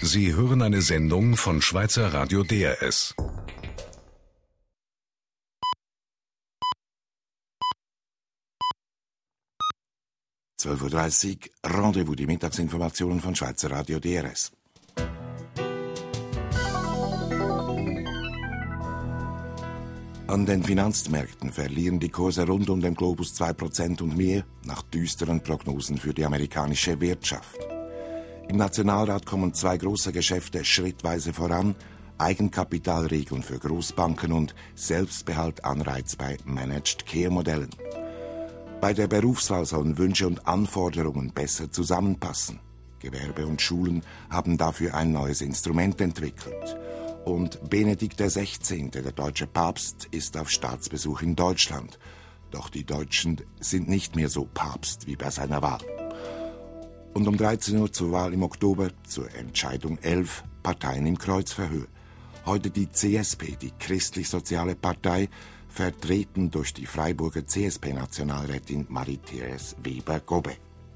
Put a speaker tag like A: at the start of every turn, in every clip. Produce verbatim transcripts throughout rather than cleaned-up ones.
A: Sie hören eine Sendung von Schweizer Radio D R S.
B: zwölf Uhr dreißig, Rendezvous, die Mittagsinformationen von Schweizer Radio D R S. An den Finanzmärkten verlieren die Kurse rund um den Globus zwei Prozent und mehr nach düsteren Prognosen für die amerikanische Wirtschaft. Im Nationalrat kommen zwei große Geschäfte schrittweise voran: Eigenkapitalregeln für Großbanken und Selbstbehaltanreiz bei Managed-Care-Modellen. Bei der Berufswahl sollen Wünsche und Anforderungen besser zusammenpassen. Gewerbe und Schulen haben dafür ein neues Instrument entwickelt. Und Benedikt der Sechzehnte, der deutsche Papst, ist auf Staatsbesuch in Deutschland. Doch die Deutschen sind nicht mehr so Papst wie bei seiner Wahl. Und um dreizehn Uhr zur Wahl im Oktober, zur Entscheidung elf, Parteien im Kreuzverhör. Heute die C S P, die Christlich-Soziale Partei, vertreten durch die Freiburger C S P-Nationalrätin Marie-Therese Weber-Gobbe.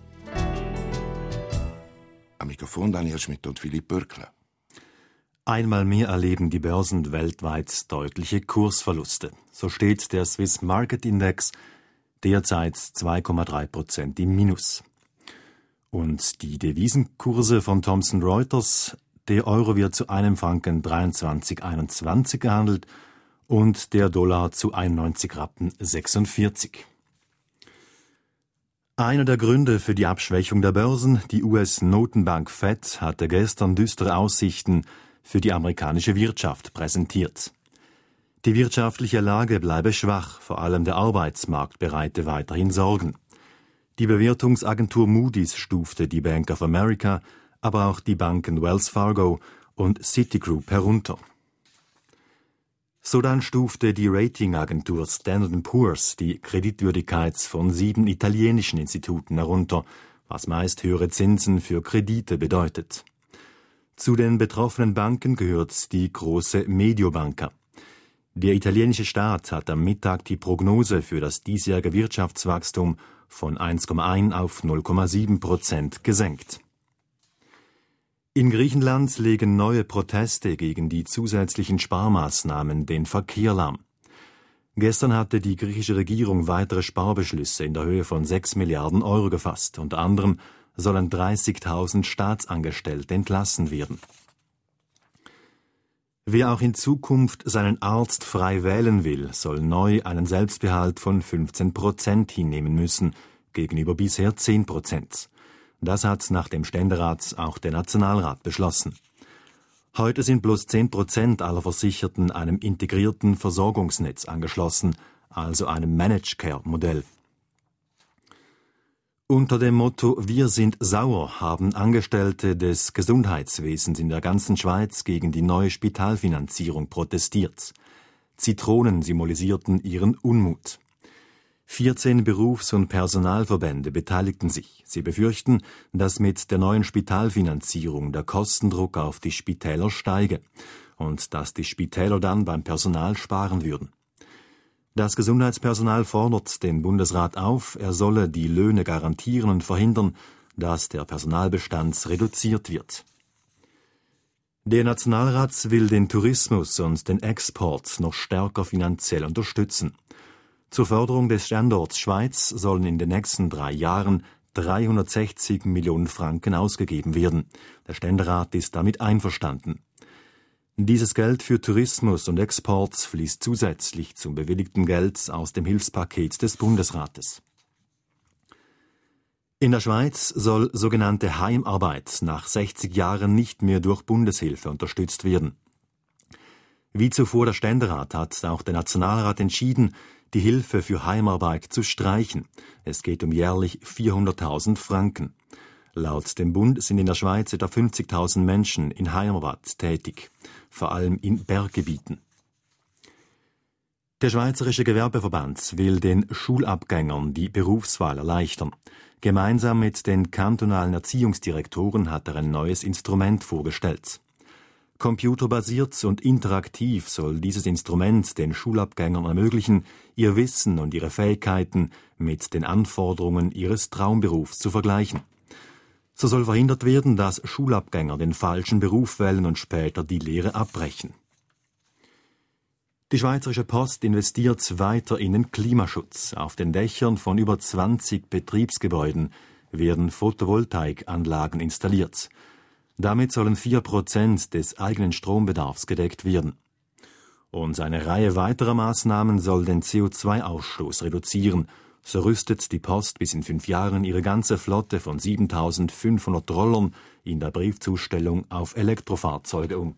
B: Am Mikrofon Daniel Schmidt und Philipp Bürkler.
C: Einmal mehr erleben die Börsen weltweit deutliche Kursverluste. So steht der Swiss Market Index derzeit zwei Komma drei Prozent im Minus. Und die Devisenkurse von Thomson Reuters: der Euro wird zu einem Franken dreiundzwanzig Komma einundzwanzig gehandelt und der Dollar zu einundneunzig Rappen sechsundvierzig. Einer der Gründe für die Abschwächung der Börsen, die U S-Notenbank Fed, hatte gestern düstere Aussichten für die amerikanische Wirtschaft präsentiert. Die wirtschaftliche Lage bleibe schwach, vor allem der Arbeitsmarkt bereite weiterhin Sorgen. Die Bewertungsagentur Moody's stufte die Bank of America, aber auch die Banken Wells Fargo und Citigroup herunter. Sodann stufte die Ratingagentur Standard and Poor's die Kreditwürdigkeit von sieben italienischen Instituten herunter, was meist höhere Zinsen für Kredite bedeutet. Zu den betroffenen Banken gehört die große Mediobanca. Der italienische Staat hat am Mittag die Prognose für das diesjährige Wirtschaftswachstum von eins Komma eins auf null Komma sieben Prozent gesenkt. In Griechenland legen neue Proteste gegen die zusätzlichen Sparmaßnahmen den Verkehr lahm. Gestern hatte die griechische Regierung weitere Sparbeschlüsse in der Höhe von sechs Milliarden Euro gefasst. Unter anderem sollen dreißigtausend Staatsangestellte entlassen werden. Wer auch in Zukunft seinen Arzt frei wählen will, soll neu einen Selbstbehalt von fünfzehn Prozent hinnehmen müssen, gegenüber bisher zehn Prozent. Das hat nach dem Ständerat auch der Nationalrat beschlossen. Heute sind bloß zehn Prozent aller Versicherten einem integrierten Versorgungsnetz angeschlossen, also einem Managed-Care-Modell. Unter dem Motto »Wir sind sauer« haben Angestellte des Gesundheitswesens in der ganzen Schweiz gegen die neue Spitalfinanzierung protestiert. Zitronen symbolisierten ihren Unmut. vierzehn Berufs- und Personalverbände beteiligten sich. Sie befürchten, dass mit der neuen Spitalfinanzierung der Kostendruck auf die Spitäler steige und dass die Spitäler dann beim Personal sparen würden. Das Gesundheitspersonal fordert den Bundesrat auf, er solle die Löhne garantieren und verhindern, dass der Personalbestand reduziert wird. Der Nationalrat will den Tourismus und den Export noch stärker finanziell unterstützen. Zur Förderung des Standorts Schweiz sollen in den nächsten drei Jahren dreihundertsechzig Millionen Franken ausgegeben werden. Der Ständerat ist damit einverstanden. Dieses Geld für Tourismus und Export fließt zusätzlich zum bewilligten Geld aus dem Hilfspaket des Bundesrates. In der Schweiz soll sogenannte Heimarbeit nach sechzig Jahren nicht mehr durch Bundeshilfe unterstützt werden. Wie zuvor der Ständerat hat auch der Nationalrat entschieden, die Hilfe für Heimarbeit zu streichen. Es geht um jährlich vierhunderttausend Franken. Laut dem Bund sind in der Schweiz etwa fünfzigtausend Menschen in Heimarbeit tätig, vor allem in Berggebieten. Der Schweizerische Gewerbeverband will den Schulabgängern die Berufswahl erleichtern. Gemeinsam mit den kantonalen Erziehungsdirektoren hat er ein neues Instrument vorgestellt. Computerbasiert und interaktiv soll dieses Instrument den Schulabgängern ermöglichen, ihr Wissen und ihre Fähigkeiten mit den Anforderungen ihres Traumberufs zu vergleichen. So soll verhindert werden, dass Schulabgänger den falschen Beruf wählen und später die Lehre abbrechen. Die Schweizerische Post investiert weiter in den Klimaschutz. Auf den Dächern von über zwanzig Betriebsgebäuden werden Photovoltaikanlagen installiert. Damit sollen vier Prozent des eigenen Strombedarfs gedeckt werden. Und eine Reihe weiterer Maßnahmen soll den C O zwei Ausstoß reduzieren. So rüstet die Post bis in fünf Jahren ihre ganze Flotte von siebentausendfünfhundert Rollern in der Briefzustellung auf Elektrofahrzeuge um.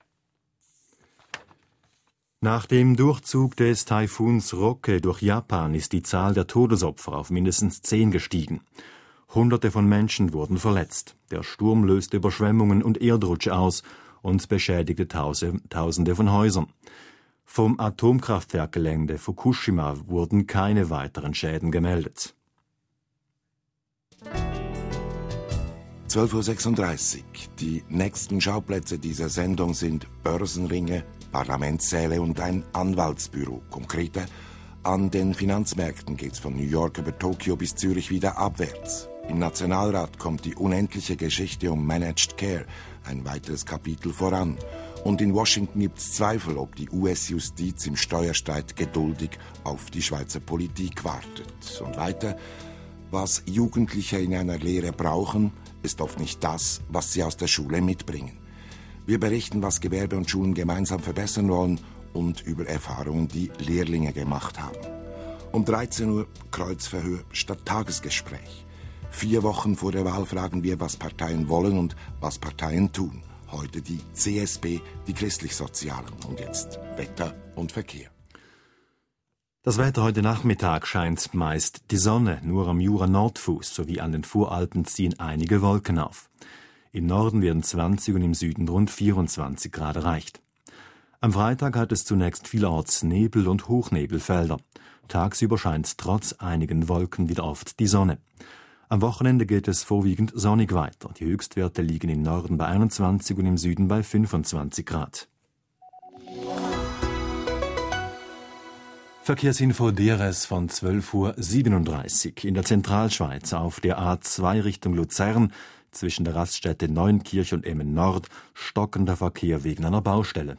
C: Nach dem Durchzug des Taifuns Roke durch Japan ist die Zahl der Todesopfer auf mindestens zehn gestiegen. Hunderte von Menschen wurden verletzt. Der Sturm löste Überschwemmungen und Erdrutsche aus und beschädigte Tausende von Häusern. Vom Atomkraftwerkgelände Fukushima wurden keine weiteren Schäden gemeldet.
B: zwölf Uhr sechsunddreißig. Die nächsten Schauplätze dieser Sendung sind Börsenringe, Parlamentssäle und ein Anwaltsbüro. Konkreter, an den Finanzmärkten geht's von New York über Tokio bis Zürich wieder abwärts. Im Nationalrat kommt die unendliche Geschichte um Managed Care, ein weiteres Kapitel voran. Und in Washington gibt's Zweifel, ob die U S-Justiz im Steuerstreit geduldig auf die Schweizer Politik wartet. Und weiter, was Jugendliche in einer Lehre brauchen, ist oft nicht das, was sie aus der Schule mitbringen. Wir berichten, was Gewerbe und Schulen gemeinsam verbessern wollen und über Erfahrungen, die Lehrlinge gemacht haben. Um dreizehn Uhr Kreuzverhör statt Tagesgespräch. Vier Wochen vor der Wahl fragen wir, was Parteien wollen und was Parteien tun. Heute die C S B, die Christlich-Sozialen. Und jetzt Wetter und Verkehr.
C: Das Wetter heute Nachmittag scheint meist die Sonne. Nur am Jura-Nordfuss sowie an den Voralpen ziehen einige Wolken auf. Im Norden werden zwanzig und im Süden rund vierundzwanzig Grad erreicht. Am Freitag hat es zunächst vielerorts Nebel- und Hochnebelfelder. Tagsüber scheint trotz einigen Wolken wieder oft die Sonne. Am Wochenende geht es vorwiegend sonnig weiter. Die Höchstwerte liegen im Norden bei einundzwanzig und im Süden bei fünfundzwanzig Grad. Verkehrsinfo D R S von zwölf Uhr siebenunddreißig. In der Zentralschweiz auf der A zwei Richtung Luzern zwischen der Raststätte Neunkirch und Emmen Nord stockender Verkehr wegen einer Baustelle.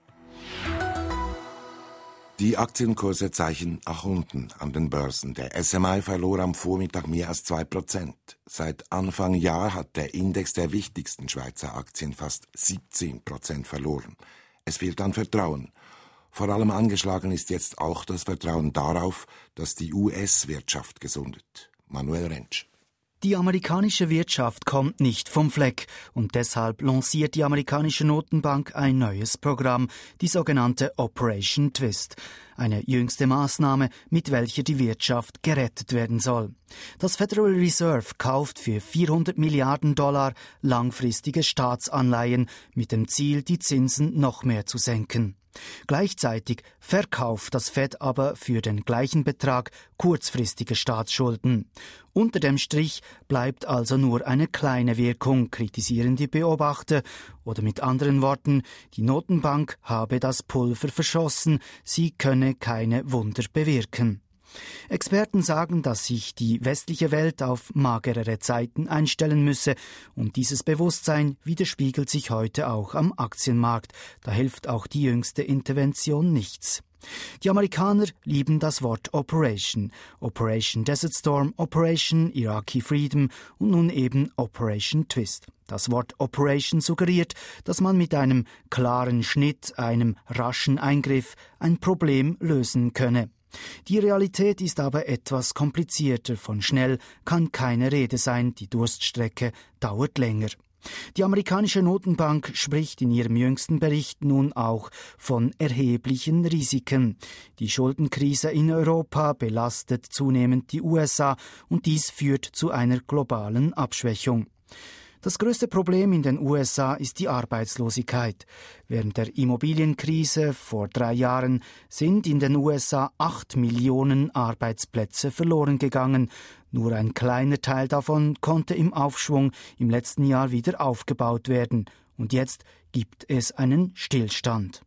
B: Die Aktienkurse zeichnen nach unten an den Börsen. Der S M I verlor am Vormittag mehr als zwei Prozent. Seit Anfang Jahr hat der Index der wichtigsten Schweizer Aktien fast siebzehn Prozent verloren. Es fehlt an Vertrauen. Vor allem angeschlagen ist jetzt auch das Vertrauen darauf, dass die U S-Wirtschaft gesundet. Manuel Rentsch.
D: Die amerikanische Wirtschaft kommt nicht vom Fleck und deshalb lanciert die amerikanische Notenbank ein neues Programm, die sogenannte Operation Twist, eine jüngste Maßnahme, mit welcher die Wirtschaft gerettet werden soll. Das Federal Reserve kauft für vierhundert Milliarden Dollar langfristige Staatsanleihen mit dem Ziel, die Zinsen noch mehr zu senken. Gleichzeitig verkauft das Fed aber für den gleichen Betrag kurzfristige Staatsschulden. Unter dem Strich bleibt also nur eine kleine Wirkung, kritisieren die Beobachter. Oder mit anderen Worten, die Notenbank habe das Pulver verschossen, sie könne keine Wunder bewirken. Experten sagen, dass sich die westliche Welt auf magerere Zeiten einstellen müsse und dieses Bewusstsein widerspiegelt sich heute auch am Aktienmarkt. Da hilft auch die jüngste Intervention nichts. Die Amerikaner lieben das Wort Operation. Operation Desert Storm, Operation Iraqi Freedom und nun eben Operation Twist. Das Wort Operation suggeriert, dass man mit einem klaren Schnitt, einem raschen Eingriff ein Problem lösen könne. Die Realität ist aber etwas komplizierter. Von schnell kann keine Rede sein, die Durststrecke dauert länger. Die amerikanische Notenbank spricht in ihrem jüngsten Bericht nun auch von erheblichen Risiken. Die Schuldenkrise in Europa belastet zunehmend die U S A und dies führt zu einer globalen Abschwächung. Das größte Problem in den U S A ist die Arbeitslosigkeit. Während der Immobilienkrise vor drei Jahren sind in den U S A acht Millionen Arbeitsplätze verloren gegangen. Nur ein kleiner Teil davon konnte im Aufschwung im letzten Jahr wieder aufgebaut werden. Und jetzt gibt es einen Stillstand.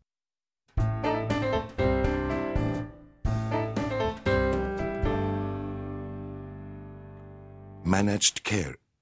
B: Managed Care.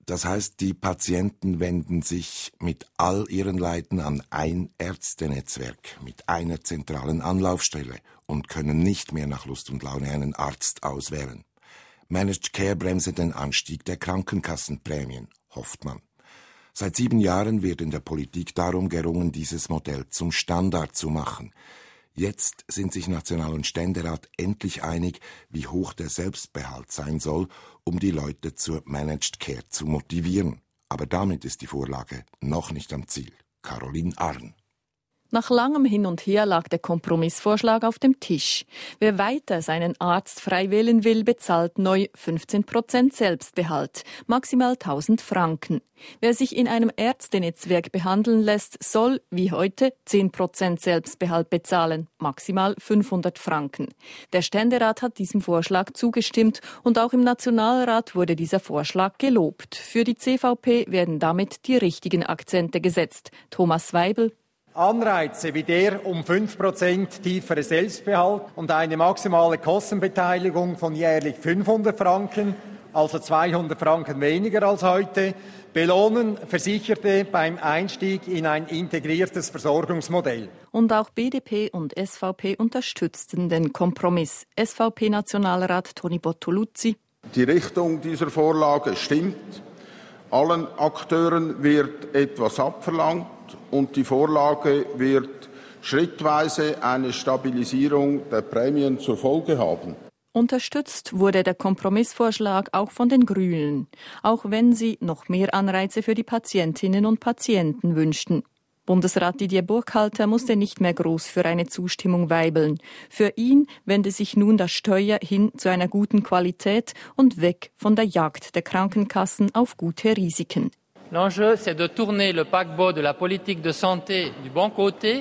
B: Das heißt, die Patienten wenden sich mit all ihren Leiden an ein Ärztenetzwerk mit einer zentralen Anlaufstelle und können nicht mehr nach Lust und Laune einen Arzt auswählen. Managed Care bremse den Anstieg der Krankenkassenprämien, hofft man. Seit sieben Jahren wird in der Politik darum gerungen, dieses Modell zum Standard zu machen. Jetzt sind sich National- und Ständerat endlich einig, wie hoch der Selbstbehalt sein soll, um die Leute zur Managed Care zu motivieren. Aber damit ist die Vorlage noch nicht am Ziel. Caroline Arn.
E: Nach langem Hin und Her lag der Kompromissvorschlag auf dem Tisch. Wer weiter seinen Arzt frei wählen will, bezahlt neu fünfzehn Prozent Selbstbehalt, maximal tausend Franken. Wer sich in einem Ärztenetzwerk behandeln lässt, soll, wie heute, zehn Prozent Selbstbehalt bezahlen, maximal fünfhundert Franken. Der Ständerat hat diesem Vorschlag zugestimmt und auch im Nationalrat wurde dieser Vorschlag gelobt. Für die C V P werden damit die richtigen Akzente gesetzt. Thomas Weibel.
F: Anreize wie der um fünf Prozent tiefere Selbstbehalt und eine maximale Kostenbeteiligung von jährlich fünfhundert Franken, also zweihundert Franken weniger als heute, belohnen Versicherte beim Einstieg in ein integriertes Versorgungsmodell.
E: Und auch B D P und S V P unterstützten den Kompromiss. S V P-Nationalrat Toni Bottoluzzi.
G: Die Richtung dieser Vorlage stimmt. Allen Akteuren wird etwas abverlangt und die Vorlage wird schrittweise eine Stabilisierung der Prämien zur Folge haben.
E: Unterstützt wurde der Kompromissvorschlag auch von den Grünen, auch wenn sie noch mehr Anreize für die Patientinnen und Patienten wünschten. Bundesrat Didier Burkhalter musste nicht mehr groß für eine Zustimmung weibeln. Für ihn wende sich nun das Steuer hin zu einer guten Qualität und weg von der Jagd der Krankenkassen auf gute Risiken.
H: L'enjeu, c'est de tourner le paquebot de la politique de santé du bon côté,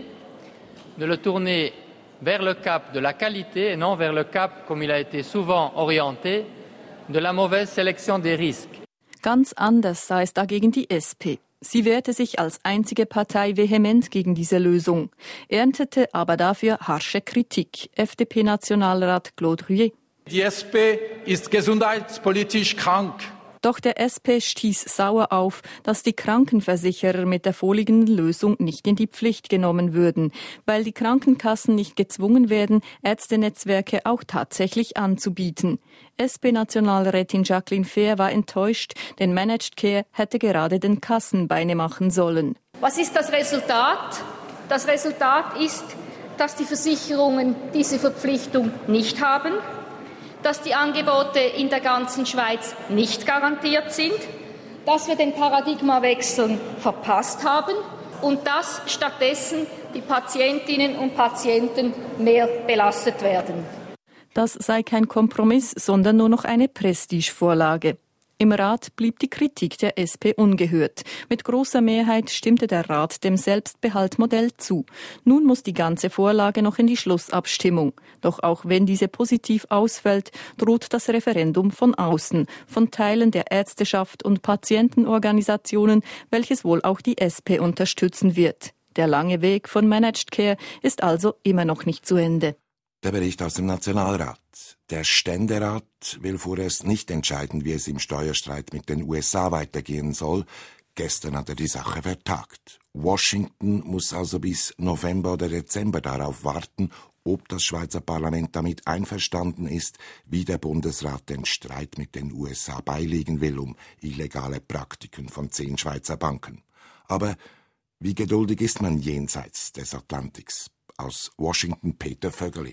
H: de le tourner vers le cap de la qualité et non vers le cap, comme il a été souvent orienté, de la mauvaise sélection des risques.
E: Ganz anders sah es dagegen die S P. Sie wehrte sich als einzige Partei vehement gegen diese Lösung, erntete aber dafür harsche Kritik. F D P-Nationalrat Claude Ruyer.
I: Die S P ist gesundheitspolitisch krank.
E: Doch der S P stieß sauer auf, dass die Krankenversicherer mit der vorliegenden Lösung nicht in die Pflicht genommen würden, weil die Krankenkassen nicht gezwungen werden, Ärztenetzwerke auch tatsächlich anzubieten. S P-Nationalrätin Jacqueline Fehr war enttäuscht, denn Managed Care hätte gerade den Kassen Beine machen sollen.
J: Was ist das Resultat? Das Resultat ist, dass die Versicherungen diese Verpflichtung nicht haben, dass die Angebote in der ganzen Schweiz nicht garantiert sind, dass wir den Paradigmawechsel verpasst haben und dass stattdessen die Patientinnen und Patienten mehr belastet werden.
E: Das sei kein Kompromiss, sondern nur noch eine Prestigevorlage. Im Rat blieb die Kritik der S P ungehört. Mit großer Mehrheit stimmte der Rat dem Selbstbehaltmodell zu. Nun muss die ganze Vorlage noch in die Schlussabstimmung. Doch auch wenn diese positiv ausfällt, droht das Referendum von außen, von Teilen der Ärzteschaft und Patientenorganisationen, welches wohl auch die S P unterstützen wird. Der lange Weg von Managed Care ist also immer noch nicht zu Ende.
B: Der Bericht aus dem Nationalrat. Der Ständerat will vorerst nicht entscheiden, wie es im Steuerstreit mit den U S A weitergehen soll. Gestern hat er die Sache vertagt. Washington muss also bis November oder Dezember darauf warten, ob das Schweizer Parlament damit einverstanden ist, wie der Bundesrat den Streit mit den U S A beilegen will um illegale Praktiken von zehn Schweizer Banken. Aber wie geduldig ist man jenseits des Atlantiks? Aus Washington Peter Vögeli.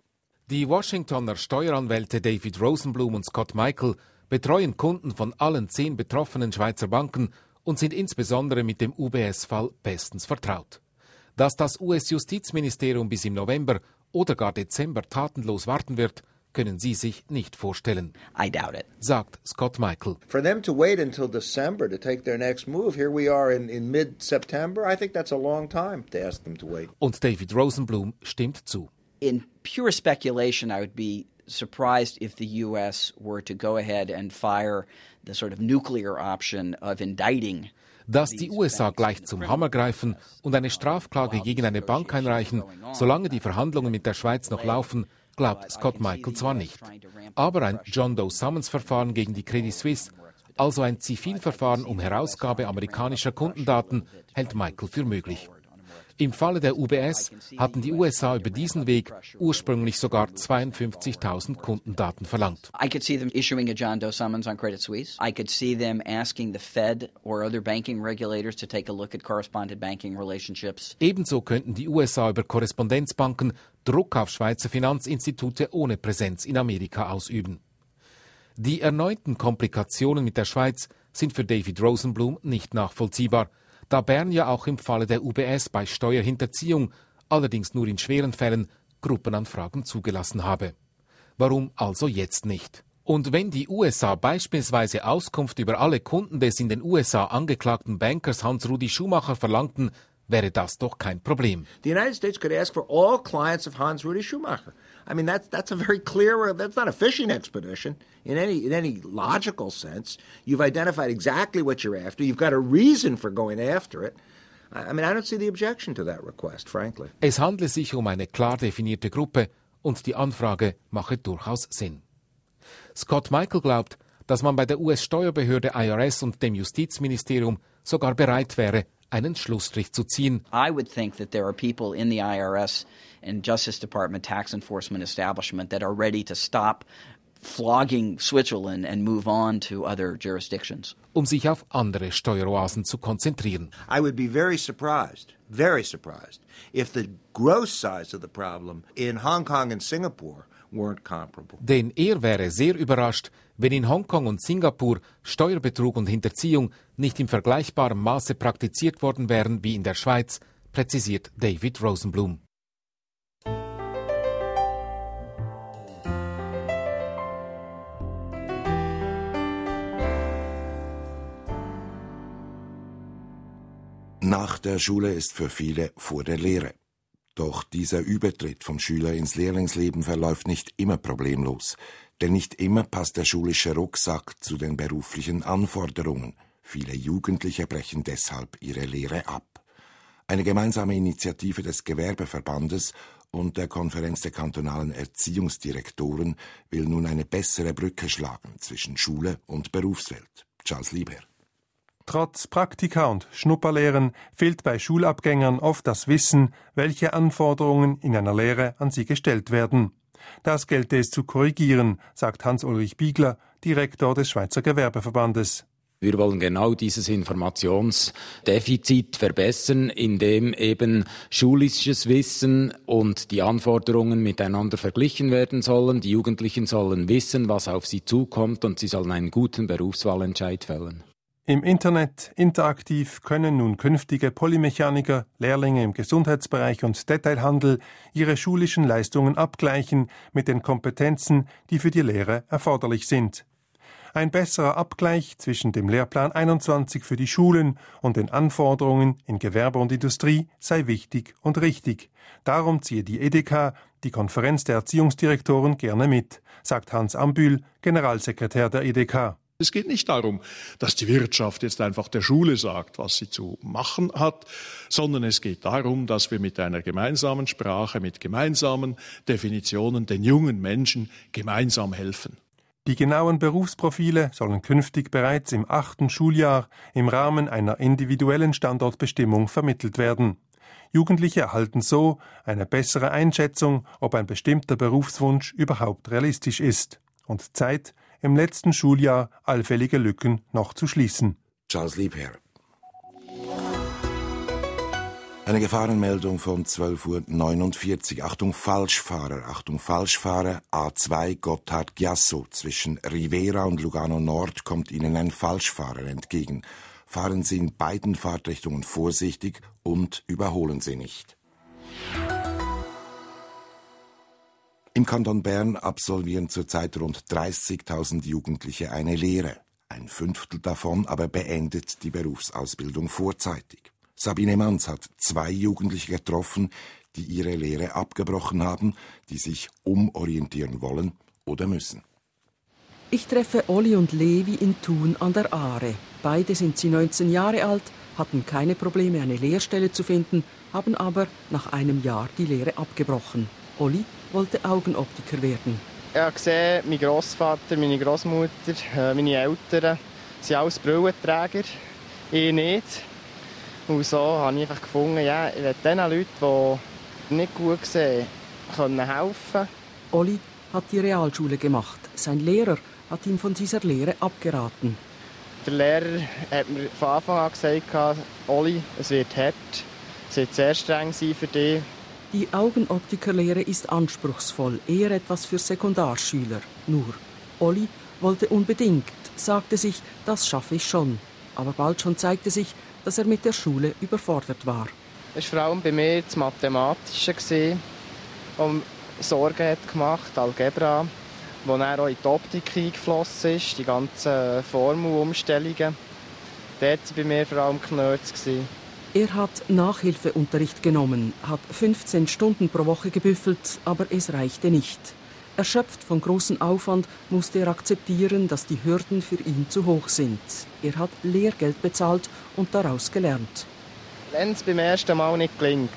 K: Die Washingtoner Steueranwälte David Rosenblum und Scott Michael betreuen Kunden von allen zehn betroffenen Schweizer Banken und sind insbesondere mit dem U B S-Fall bestens vertraut. Dass das U S-Justizministerium bis im November oder gar Dezember tatenlos warten wird, können Sie sich nicht vorstellen.
L: I doubt it.
K: Sagt Scott Michael.
M: For them to wait until December to take their next move, here we are in, in mid-September, I think that's a long time to ask them to wait.
K: Und David Rosenblum stimmt zu.
L: In pure speculation, I would be surprised if the U S were to go ahead and fire the sort of nuclear option of indicting.
K: Dass die U S A gleich zum Hammer greifen und eine Strafklage gegen eine Bank einreichen, solange die Verhandlungen mit der Schweiz noch laufen, glaubt Scott Michael zwar nicht. Aber ein John Doe Summons-Verfahren gegen die Credit Suisse Also ein Zivilverfahren um Herausgabe amerikanischer Kundendaten hält Michael für möglich. Im Falle der U B S hatten die U S A über diesen Weg ursprünglich sogar zweiundfünfzigtausend Kundendaten verlangt.
L: I could see them issuing a John Doe summons on Credit Suisse. I could see them asking the Fed or other banking regulators to take a look at correspondent banking relationships.
K: Ebenso könnten die U S A über Korrespondenzbanken Druck auf Schweizer Finanzinstitute ohne Präsenz in Amerika ausüben. Die erneuten Komplikationen mit der Schweiz sind für David Rosenblum nicht nachvollziehbar, da Bern ja auch im Falle der U B S bei Steuerhinterziehung, allerdings nur in schweren Fällen, Gruppenanfragen zugelassen habe. Warum also jetzt nicht? Und wenn die U S A beispielsweise Auskunft über alle Kunden des in den U S A angeklagten Bankers Hans-Rudi Schumacher verlangten, wäre das doch kein Problem.
M: The United States could ask for all clients of Hans-Rudi Schumacher. I mean, that's that's a very clear. That's not a fishing expedition in any in any logical sense. You've identified exactly what you're after. You've got a reason for going after it. I mean, I don't see the objection to that request, frankly.
K: Es handle sich um eine klar definierte Gruppe und die Anfrage mache durchaus Sinn. Scott Michael glaubt, dass man bei der U S-Steuerbehörde I R S und dem Justizministerium sogar bereit wäre, einen Schlussstrich zu ziehen.
L: I would think that there are people in the I R S and Justice Department tax enforcement establishment that are ready to stop flogging Switzerland and move on to other jurisdictions.
K: Um sich auf andere Steueroasen zu konzentrieren.
M: I would be very surprised, very surprised, if the gross size of the problem in Hong Kong and Singapore weren't comparable.
K: Denn er wäre sehr überrascht, wenn in Hongkong und Singapur Steuerbetrug und Hinterziehung nicht in vergleichbarem Maße praktiziert worden wären wie in der Schweiz, präzisiert David Rosenblum.
B: Nach der Schule ist für viele vor der Lehre. Doch dieser Übertritt vom Schüler ins Lehrlingsleben verläuft nicht immer problemlos. Denn nicht immer passt der schulische Rucksack zu den beruflichen Anforderungen. Viele Jugendliche brechen deshalb ihre Lehre ab. Eine gemeinsame Initiative des Gewerbeverbandes und der Konferenz der kantonalen Erziehungsdirektoren will nun eine bessere Brücke schlagen zwischen Schule und Berufswelt. Charles Lieber.
N: Trotz Praktika und Schnupperlehren fehlt bei Schulabgängern oft das Wissen, welche Anforderungen in einer Lehre an sie gestellt werden. Das gelte es zu korrigieren, sagt Hans-Ulrich Biegler, Direktor des Schweizer Gewerbeverbandes.
O: Wir wollen genau dieses Informationsdefizit verbessern, indem eben schulisches Wissen und die Anforderungen miteinander verglichen werden sollen. Die Jugendlichen sollen wissen, was auf sie zukommt, und sie sollen einen guten Berufswahlentscheid fällen.
N: Im Internet interaktiv können nun künftige Polymechaniker, Lehrlinge im Gesundheitsbereich und Detailhandel ihre schulischen Leistungen abgleichen mit den Kompetenzen, die für die Lehre erforderlich sind. Ein besserer Abgleich zwischen dem Lehrplan einundzwanzig für die Schulen und den Anforderungen in Gewerbe und Industrie sei wichtig und richtig. Darum ziehe die E D K, die Konferenz der Erziehungsdirektoren, gerne mit, sagt Hans Ambühl, Generalsekretär der E D K.
P: Es geht nicht darum, dass die Wirtschaft jetzt einfach der Schule sagt, was sie zu machen hat, sondern es geht darum, dass wir mit einer gemeinsamen Sprache, mit gemeinsamen Definitionen den jungen Menschen gemeinsam helfen.
N: Die genauen Berufsprofile sollen künftig bereits im achten Schuljahr im Rahmen einer individuellen Standortbestimmung vermittelt werden. Jugendliche erhalten so eine bessere Einschätzung, ob ein bestimmter Berufswunsch überhaupt realistisch ist. Und Zeit, im letzten Schuljahr allfällige Lücken noch zu schließen.
B: Charles Liebherr. Eine Gefahrenmeldung von zwölf Uhr neunundvierzig. Achtung Falschfahrer, Achtung Falschfahrer. A zwei Gotthard-Giasso. Zwischen Rivera und Lugano Nord kommt Ihnen ein Falschfahrer entgegen. Fahren Sie in beiden Fahrtrichtungen vorsichtig und überholen Sie nicht. Im Kanton Bern absolvieren zurzeit rund dreißigtausend Jugendliche eine Lehre. Ein Fünftel davon aber beendet die Berufsausbildung vorzeitig. Sabine Manz hat zwei Jugendliche getroffen, die ihre Lehre abgebrochen haben, die sich umorientieren wollen oder müssen.
Q: Ich treffe Olli und Levi in Thun an der Aare. Beide sind sie neunzehn Jahre alt, hatten keine Probleme, eine Lehrstelle zu finden, haben aber nach einem Jahr die Lehre abgebrochen. Olli wollte Augenoptiker werden.
R: Ich habe gesehen, mein Grossvater, meine Grossmutter, meine Eltern, sind alles Brillenträger, ich nicht. Und so habe ich einfach gefunden, ja, ich will den Leuten, die nicht gut sehen, helfen.
Q: Oli hat die Realschule gemacht. Sein Lehrer hat ihm von dieser Lehre abgeraten.
R: Der Lehrer hat mir von Anfang an gesagt, Oli, es wird hart, es wird sehr streng sein für dich.
Q: Die Augenoptikerlehre ist anspruchsvoll, eher etwas für Sekundarschüler. Nur, Oli wollte unbedingt, sagte sich, das schaffe ich schon. Aber bald schon zeigte sich, dass er mit der Schule überfordert war.
R: Es war vor allem bei mir das Mathematische, das Sorgen hat gemacht, Algebra, wo dann auch in die Optik eingeflossen ist, die ganzen Formelumstellungen. Dort waren bei mir vor allem Knöts.
Q: Er hat Nachhilfeunterricht genommen, hat fünfzehn Stunden pro Woche gebüffelt, aber es reichte nicht. Erschöpft von großem Aufwand musste er akzeptieren, dass die Hürden für ihn zu hoch sind. Er hat Lehrgeld bezahlt und daraus gelernt.
R: Wenn es beim ersten Mal nicht gelingt,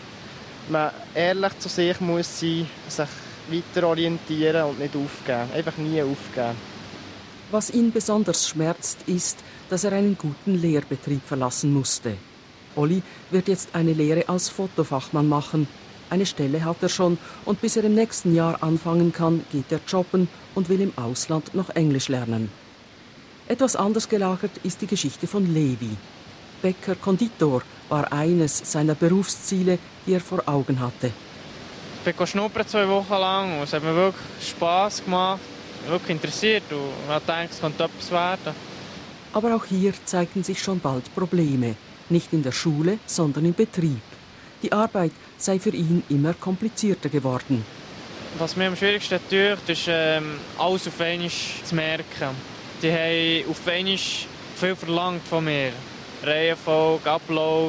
R: man ehrlich zu sich muss sein, sich weiter orientieren und nicht aufgeben. Einfach nie aufgeben.
Q: Was ihn besonders schmerzt, ist, dass er einen guten Lehrbetrieb verlassen musste. Oli wird jetzt eine Lehre als Fotofachmann machen. Eine Stelle hat er schon und bis er im nächsten Jahr anfangen kann, geht er jobben und will im Ausland noch Englisch lernen. Etwas anders gelagert ist die Geschichte von Levi. Bäcker-Konditor war eines seiner Berufsziele, die er vor Augen hatte.
S: Ich bin schnuppern zwei Wochen lang und es hat mir wirklich Spass gemacht, wirklich interessiert und ich dachte, es könnte etwas werden.
Q: Aber auch hier zeigten sich schon bald Probleme. Nicht in der Schule, sondern im Betrieb. Die Arbeit sei für ihn immer komplizierter geworden.
S: Was mir am schwierigsten tut, ist ähm, alles auf einmal zu merken. Die haben auf einmal viel verlangt von mir. Reihenfolge, Ablauf.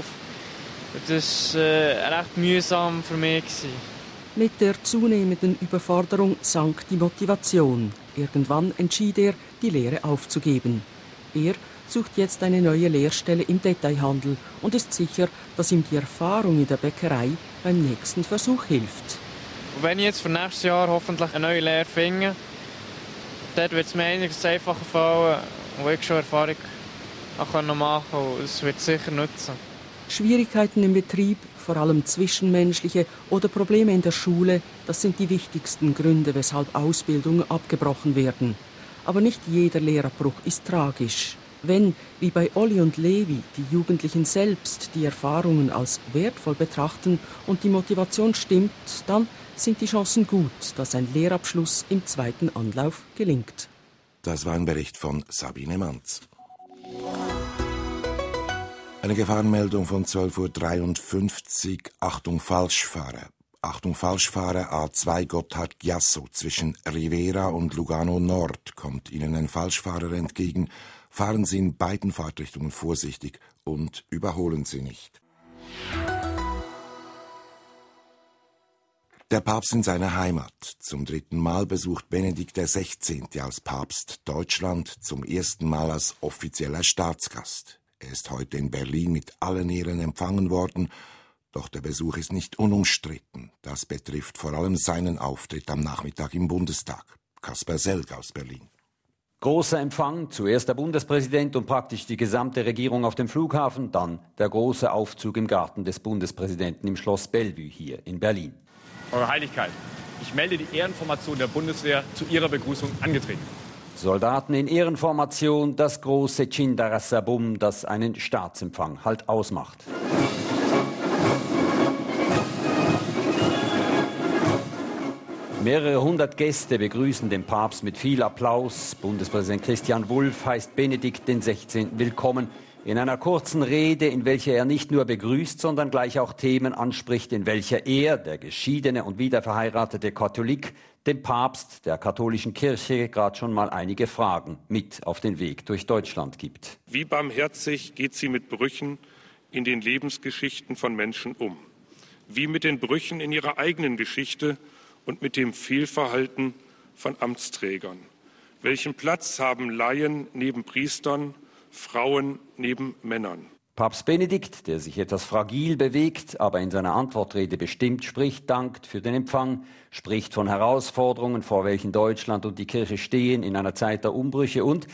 S: Das war äh, recht mühsam für mich.
Q: Mit der zunehmenden Überforderung sank die Motivation. Irgendwann entschied er, die Lehre aufzugeben. Er sucht jetzt eine neue Lehrstelle im Detailhandel und ist sicher, dass ihm die Erfahrung in der Bäckerei beim nächsten Versuch hilft.
S: Und wenn ich jetzt für nächstes Jahr hoffentlich eine neue Lehre finde, dort wird es mir einiges einfacher fallen, wo ich schon Erfahrung machen kann und es wird sicher nutzen.
Q: Schwierigkeiten im Betrieb, vor allem zwischenmenschliche oder Probleme in der Schule, das sind die wichtigsten Gründe, weshalb Ausbildungen abgebrochen werden. Aber nicht jeder Lehrabbruch ist tragisch. Wenn, wie bei Oli und Levi, die Jugendlichen selbst die Erfahrungen als wertvoll betrachten und die Motivation stimmt, dann sind die Chancen gut, dass ein Lehrabschluss im zweiten Anlauf gelingt.
B: Das war ein Bericht von Sabine Manz. Eine Gefahrenmeldung von zwölf Uhr dreiundfünfzig. Achtung Falschfahrer. Achtung Falschfahrer A zwei Gotthard-Giasso zwischen Rivera und Lugano Nord kommt Ihnen ein Falschfahrer entgegen. Fahren Sie in beiden Fahrtrichtungen vorsichtig und überholen Sie nicht. Der Papst in seiner Heimat. Zum dritten Mal besucht Benedikt der Sechzehnte als Papst Deutschland, zum ersten Mal als offizieller Staatsgast. Er ist heute in Berlin mit allen Ehren empfangen worden, doch der Besuch ist nicht unumstritten. Das betrifft vor allem seinen Auftritt am Nachmittag im Bundestag. Kasper Selg aus Berlin.
T: Großer Empfang, zuerst der Bundespräsident und praktisch die gesamte Regierung auf dem Flughafen, dann der große Aufzug im Garten des Bundespräsidenten im Schloss Bellevue hier in Berlin.
U: Eure Heiligkeit, ich melde die Ehrenformation der Bundeswehr zu Ihrer Begrüßung angetreten.
T: Soldaten in Ehrenformation, das große Cindarassabum, das einen Staatsempfang halt ausmacht. Mehrere hundert Gäste begrüßen den Papst mit viel Applaus. Bundespräsident Christian Wulff heißt Benedikt den Sechzehnten willkommen. In einer kurzen Rede, in welcher er nicht nur begrüßt, sondern gleich auch Themen anspricht, in welcher er, der geschiedene und wiederverheiratete Katholik, dem Papst, der katholischen Kirche, gerade schon mal einige Fragen mit auf den Weg durch Deutschland gibt.
V: Wie barmherzig geht sie mit Brüchen in den Lebensgeschichten von Menschen um? Wie mit den Brüchen in ihrer eigenen Geschichte und mit dem Fehlverhalten von Amtsträgern? Welchen Platz haben Laien neben Priestern, Frauen neben Männern?
T: Papst Benedikt, der sich etwas fragil bewegt, aber in seiner Antwortrede bestimmt spricht, dankt für den Empfang, spricht von Herausforderungen, vor welchen Deutschland und die Kirche stehen in einer Zeit der Umbrüche und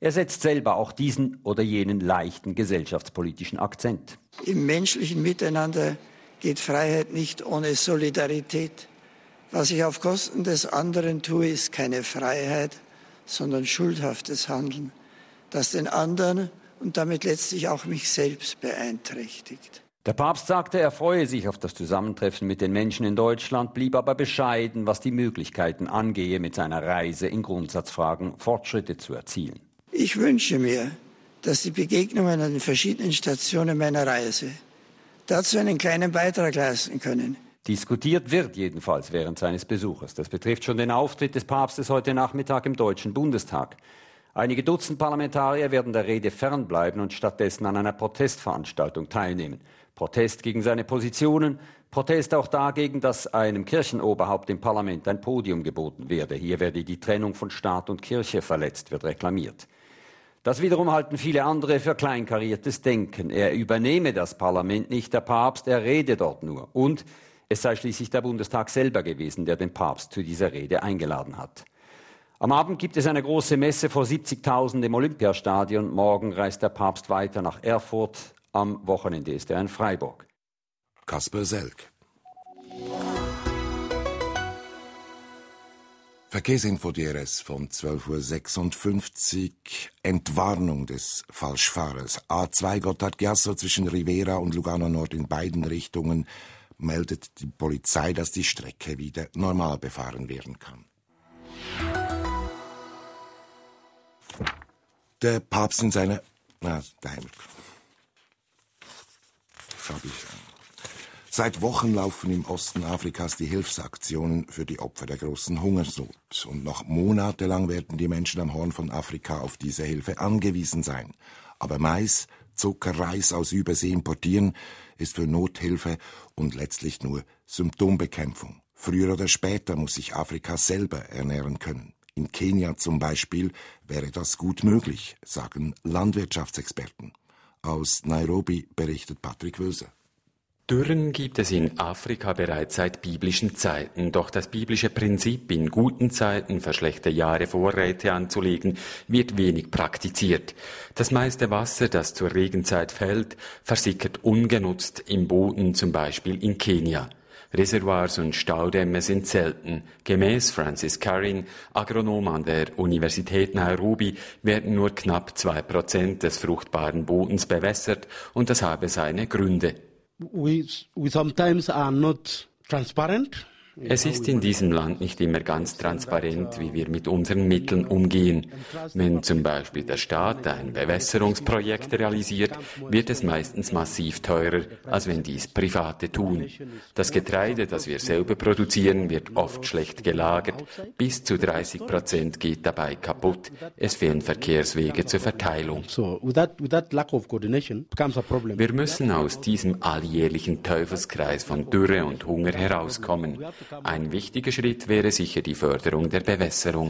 T: Er setzt selber auch diesen oder jenen leichten gesellschaftspolitischen Akzent.
A: Im menschlichen Miteinander geht Freiheit nicht ohne Solidarität. Was ich auf Kosten des anderen tue, ist keine Freiheit, sondern schuldhaftes Handeln, das den anderen und damit letztlich auch mich selbst beeinträchtigt.
T: Der Papst sagte, er freue sich auf das Zusammentreffen mit den Menschen in Deutschland, blieb aber bescheiden, was die Möglichkeiten angehe, mit seiner Reise in Grundsatzfragen Fortschritte zu erzielen.
A: Ich wünsche mir, dass die Begegnungen an den verschiedenen Stationen meiner Reise dazu einen kleinen Beitrag leisten können.
T: Diskutiert wird jedenfalls während seines Besuches. Das betrifft schon den Auftritt des Papstes heute Nachmittag im Deutschen Bundestag. Einige Dutzend Parlamentarier werden der Rede fernbleiben und stattdessen an einer Protestveranstaltung teilnehmen. Protest gegen seine Positionen, Protest auch dagegen, dass einem Kirchenoberhaupt im Parlament ein Podium geboten werde. Hier werde die Trennung von Staat und Kirche verletzt, wird reklamiert. Das wiederum halten viele andere für kleinkariertes Denken. Er übernehme das Parlament nicht, der Papst, er rede dort nur. Und es sei schließlich der Bundestag selber gewesen, der den Papst zu dieser Rede eingeladen hat. Am Abend gibt es eine große Messe vor siebzigtausend im Olympiastadion. Morgen reist der Papst weiter nach Erfurt. Am Wochenende ist er in Freiburg.
B: Kasper Selk. Verkehrsinfo D R S von zwölf Uhr sechsundfünfzig. Entwarnung des Falschfahrers. A zwei Gotthard-Giasso zwischen Rivera und Lugano Nord in beiden Richtungen meldet die Polizei, dass die Strecke wieder normal befahren werden kann. Der Papst in seiner... Na, daheim. Schau ich an. Seit Wochen laufen im Osten Afrikas die Hilfsaktionen für die Opfer der großen Hungersnot. Und noch monatelang werden die Menschen am Horn von Afrika auf diese Hilfe angewiesen sein. Aber Mais, Zucker, Reis aus Übersee importieren ist für Nothilfe und letztlich nur Symptombekämpfung. Früher oder später muss sich Afrika selber ernähren können. In Kenia zum Beispiel wäre das gut möglich, sagen Landwirtschaftsexperten. Aus Nairobi berichtet Patrick Wöser.
C: Dürren gibt es in Afrika bereits seit biblischen Zeiten, doch das biblische Prinzip, in guten Zeiten für schlechte Jahre Vorräte anzulegen, wird wenig praktiziert. Das meiste Wasser, das zur Regenzeit fällt, versickert ungenutzt im Boden, zum Beispiel in Kenia. Reservoirs und Staudämme sind selten. Gemäß Francis Karin, Agronom an der Universität Nairobi, werden nur knapp zwei Prozent des fruchtbaren Bodens bewässert und das habe seine Gründe.
W: We, we sometimes are not transparent.
C: Es ist in diesem Land nicht immer ganz transparent, wie wir mit unseren Mitteln umgehen. Wenn zum Beispiel der Staat ein Bewässerungsprojekt realisiert, wird es meistens massiv teurer, als wenn dies Private tun. Das Getreide, das wir selber produzieren, wird oft schlecht gelagert. Bis zu dreißig Prozent geht dabei kaputt. Es fehlen Verkehrswege zur Verteilung. Wir müssen aus diesem alljährlichen Teufelskreis von Dürre und Hunger herauskommen. Ein wichtiger Schritt wäre sicher die Förderung der Bewässerung.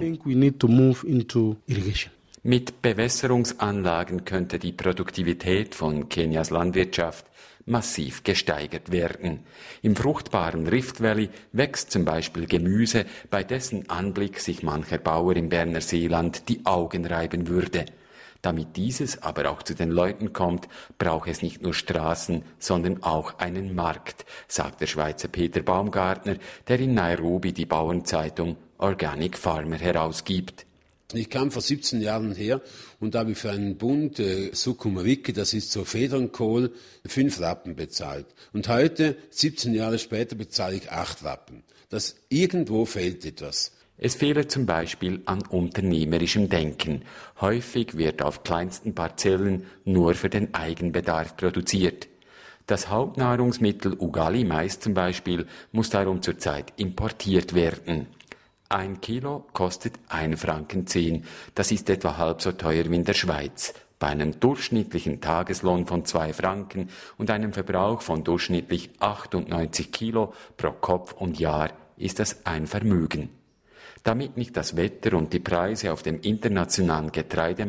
C: Mit Bewässerungsanlagen könnte die Produktivität von Kenias Landwirtschaft massiv gesteigert werden. Im fruchtbaren Rift Valley wächst zum Beispiel Gemüse, bei dessen Anblick sich mancher Bauer im Berner Seeland die Augen reiben würde. Damit dieses aber auch zu den Leuten kommt, braucht es nicht nur Straßen, sondern auch einen Markt, sagt der Schweizer Peter Baumgartner, der in Nairobi die Bauernzeitung Organic Farmer herausgibt.
X: Ich kam vor siebzehn Jahren her und habe für einen Bund äh, Sukumawiki, das ist so Federnkohl, fünf Rappen bezahlt. Und heute, siebzehn Jahre später, bezahle ich acht Rappen. Das irgendwo fehlt etwas.
C: Es fehle zum Beispiel an unternehmerischem Denken. Häufig wird auf kleinsten Parzellen nur für den Eigenbedarf produziert. Das Hauptnahrungsmittel Ugali-Mais zum Beispiel muss darum zurzeit importiert werden. Ein Kilo kostet ein Franken zehn. Das ist etwa halb so teuer wie in der Schweiz. Bei einem durchschnittlichen Tageslohn von zwei Franken und einem Verbrauch von durchschnittlich achtundneunzig Kilo pro Kopf und Jahr ist das ein Vermögen. Damit nicht das Wetter und die Preise auf dem internationalen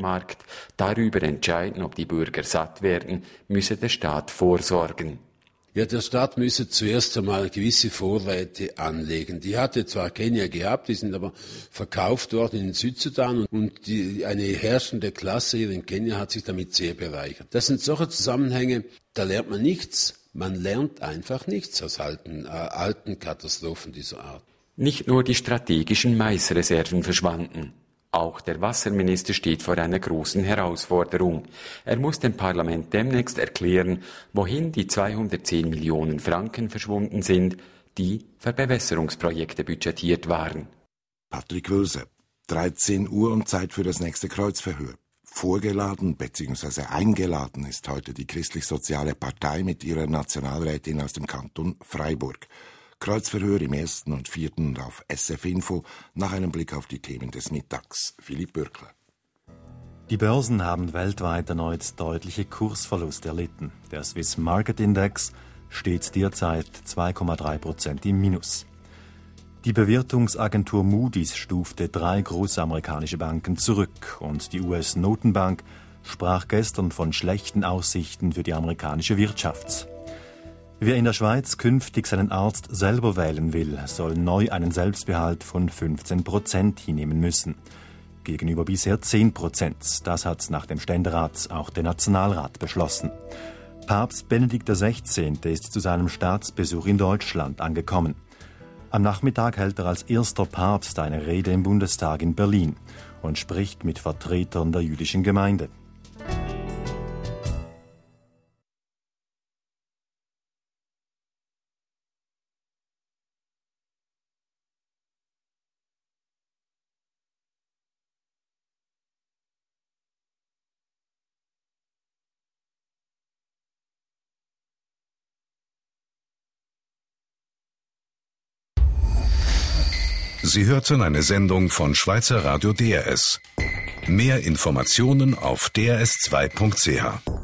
C: Getreidemarkt darüber entscheiden, ob die Bürger satt werden, müsse der Staat vorsorgen.
X: Ja, der Staat müsse zuerst einmal gewisse Vorräte anlegen. Die hatte zwar Kenia gehabt, die sind aber verkauft worden in den Südsudan und die, eine herrschende Klasse hier in Kenia hat sich damit sehr bereichert. Das sind solche Zusammenhänge, da lernt man nichts. Man lernt einfach nichts aus alten, äh, alten Katastrophen dieser Art.
C: Nicht nur die strategischen Maisreserven verschwanden. Auch der Wasserminister steht vor einer großen Herausforderung. Er muss dem Parlament demnächst erklären, wohin die zweihundertzehn Millionen Franken verschwunden sind, die für Bewässerungsprojekte budgetiert waren.
B: Patrick Wülse, dreizehn Uhr und Zeit für das nächste Kreuzverhör. Vorgeladen bzw. eingeladen ist heute die Christlich-Soziale Partei mit ihrer Nationalrätin aus dem Kanton Freiburg. Kreuzverhör im ersten und vierten und auf S F Info nach einem Blick auf die Themen des Mittags. Philipp Bürkler.
D: Die Börsen haben weltweit erneut deutliche Kursverluste erlitten. Der Swiss Market Index steht derzeit zwei Komma drei Prozent im Minus. Die Bewertungsagentur Moody's stufte drei große amerikanische Banken zurück und die U S-Notenbank sprach gestern von schlechten Aussichten für die amerikanische Wirtschaft. Wer in der Schweiz künftig seinen Arzt selber wählen will, soll neu einen Selbstbehalt von fünfzehn Prozent hinnehmen müssen. Gegenüber bisher zehn Prozent. Das hat nach dem Ständerat auch der Nationalrat beschlossen. Papst Benedikt der Sechzehnte ist zu seinem Staatsbesuch in Deutschland angekommen. Am Nachmittag hält er als erster Papst eine Rede im Bundestag in Berlin und spricht mit Vertretern der jüdischen Gemeinde.
F: Sie hörten eine Sendung von Schweizer Radio D R S. Mehr Informationen auf d r s zwei punkt c h.